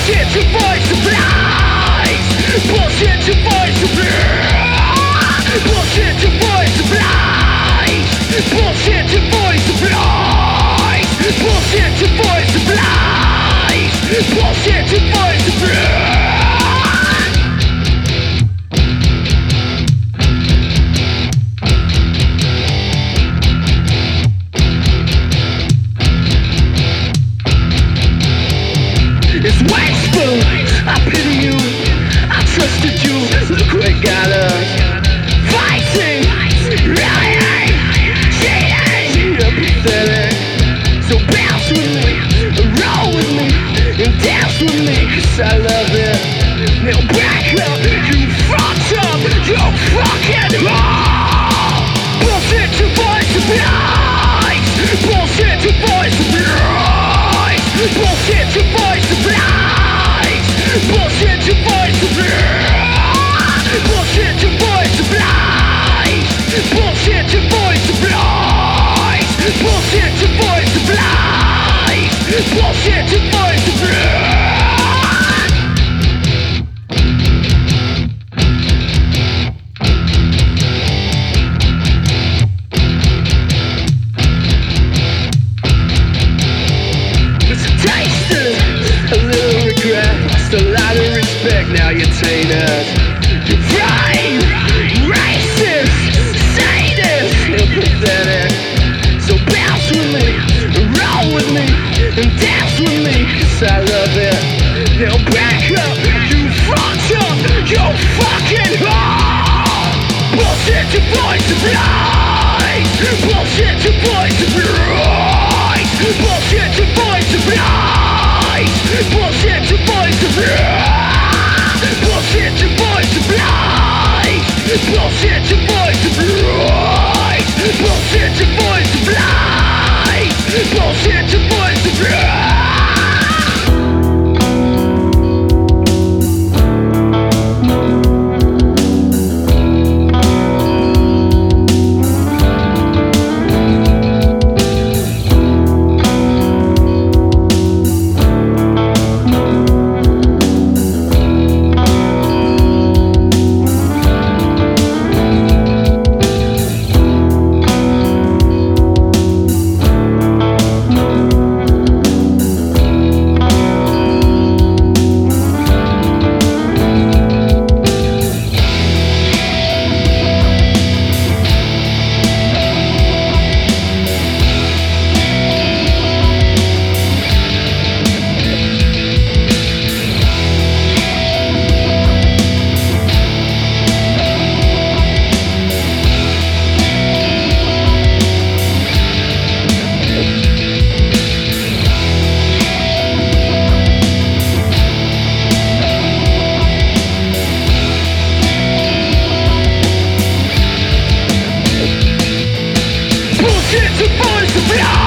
Bullshit, your voice of lies. Bullshit, your voice of lies. Bullshit, your voice of lies. Bullshit, your voice of lies. Bullshit, your voice of lies. Bullshit, your voice of lies. It's wasteful, I pity you, I trusted you. Look what got us. Fighting, lying, cheating. You're pathetic, so bounce with me, roll with me, and dance with me, 'cause I love it. Now back up, you fucked up, you're fucking wrong. Bullshit, your voice of lies. Bullshit, your voice of lies. Bullshit, your voice of lies. Bullshit, your voice of lies. Bullshit, your voice of lies. Bullshit, your voice of lies. Bullshit, your voice of lies. Bullshit, your voice of lies. A lot of respect, now you taint us. You're right, racist, sadist, and pathetic. So bounce with me, roll with me, and dance with me, 'cause I love it. Now back up, you fucked up, you're fucking wrong. Bullshit, your voice of lies. Bullshit, your voice of lies. Bullshit, your voice of lies. Bullshit, your voice of lies. Bullshit, your voice of lies. Bullshit, your voice of lies. Bullshit, your voice of lies. Bullshit, your voice of lies. Bullshit, your voice of lies.